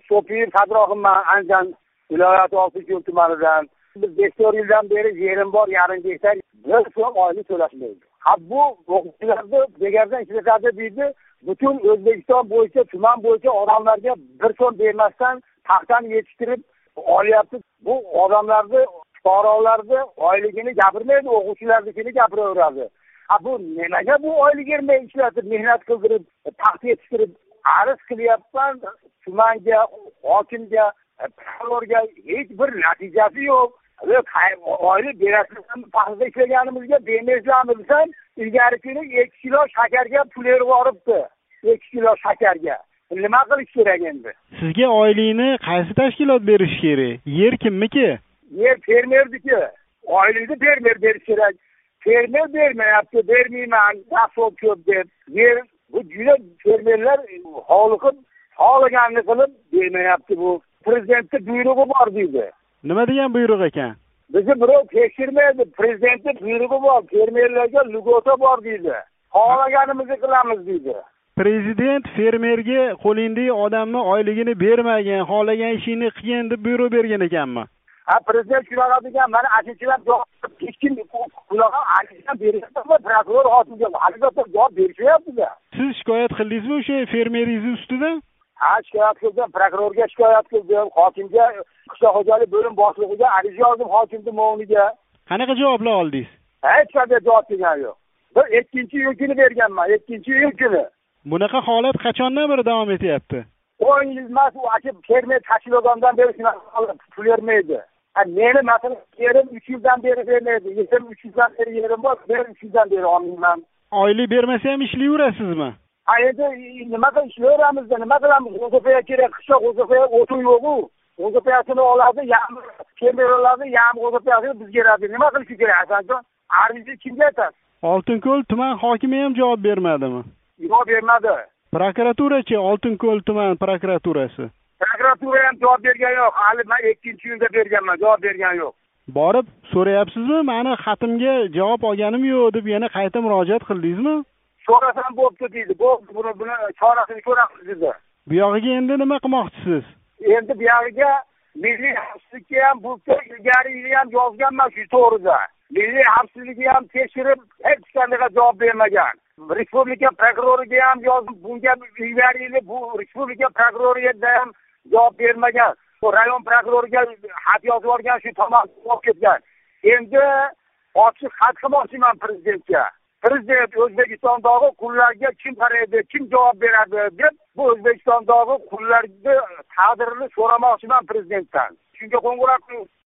So'piyev Sadrohimman, Andijon viloyati Olticho'l tumanidan. Biz 5 yildan beri yerim bor, yarim gektar, 1 so'm oylik to'lashmaydi. Bu o'quvchilarni begardan ishlatadi deydi. Butun O'zbekiston bo'yicha, tuman bo'yicha odamlarga 1 so'm bermasdan taxtani yetishtirib olyapti. Bu odamlarni, fuqarolarni oyligini gapirmaydi, o'quvchilarnikini gapiraveradi. Bu nimaga bu oylik bermay ishlatib, mehnat qildirib, taxt yetishtirib arz qilyapman tumanga, hokimga, prokurorga, hech bir natijasi yo'q. Oylik berasizmi, paxtada ishlaganimizga bermaysizlarmi desam, ilgari kuni 2 kilo shakarga pul berib yuboribdi. 2 kilo shakarga. Nima qilish kerak endi? Sizga oylikni qaysi tashkilot berish kerak? Yer kimniki? Yer fermerniki. Oylikni fermer berish kerak. Fermer bermayapti, bermayman, nafsot ko'p deb. Yer bu juda fermerlar xohlaganini qilib bermayapti bu. Prezidentning buyrug'i bor deydi. Nima degan buyruq ekan? Bizni birov tekshirmaydi. Prezidentning buyrug'i bor, fermerlarga lugota bor deydi. Xohlaganimizni qilamiz deydi. Prezident fermerga qo'lingdagi odamni oyligini bermagan, xohlagan ishingni qilgin deb buyruq bergan ekanmi? Prezident shunaqa degan, mana ashinchilar hech kim bunaqa andijon beryapti, prokuror hokimga albatta javob berishyapti-da. Siz shikoyat qildingizmi o'sha fermeringiz ustidan? Shikoyat qildim, prokurorga shikoyat qildim, hokimga, qishloq xo'jalik bo'lim boshlig'iga ariza yozdim, hokimning o'g'liga. Qanaqa javoblar oldingiz? Hech qanday javob bergan yo'q. Bir 2-iyul kuni berganman, 2-iyul kuni. Bunaqa holat qachondan beri davom etyapti? 10 yil emas, u aka fermer tashkilotdan beri shunaqa pul bermaydi. Meni masalan yerim 3 yildan beri bermaydi. Yerim 3 yildan beri yerim bor, men 3 yildan beri olmayman. Oylik bermasa ham ishlayverasizmi? Endi nima qilishlayveramiz, nima qilamiz? O'zbekga kerak, qishloq O'zbekga o'tin yo'q-ku. O'zbekni oladi, yarmi fermerlarni, yarmi O'zbekni bizga beradi. Nima qilish kerak aslida? Arizni kimga aytasiz? Oltinko'l tuman hokimi ham javob bermadimi? Javob bermadi. Prokuraturachi, Oltinko'l tuman prokuraturasi. Prokuratura ham javob bergan yo'q. Hali men 2-iyulda berganman, javob bergan yo'q. Borib so'rayapsizmi? Meni xatimga javob olganim yo'q deb yana qayta murojaat qildingizmi? So'rasam bo'pti deydi. Buni chorasini ko'ramiz dedi. Bu yog'iga endi nima qilmoqchisiz? Endi bu yog'iga milliy xavfsizlikka ham bu ilgari ham yozganman shu to'g'rida. Milliy xavfsizlikni ham tekshirib, hech qanday javob bermagan. Respublika prokuroriga ham yozdim, bunga ilgari bu respublika prokuroriga ham javob bermagan. Rayon prokuroriga xat yozib yuborgan, shu tomon olib ketgan. Endi ochiq xat qilmoqchiman prezidentga. Prezident O'zbekistondagi qullarga kim qaraydi, kim javob beradi deb bu O'zbekistondagi qullarning taqdirini so'ramoqchiman prezidentdan. Shunga qo'ng'iroq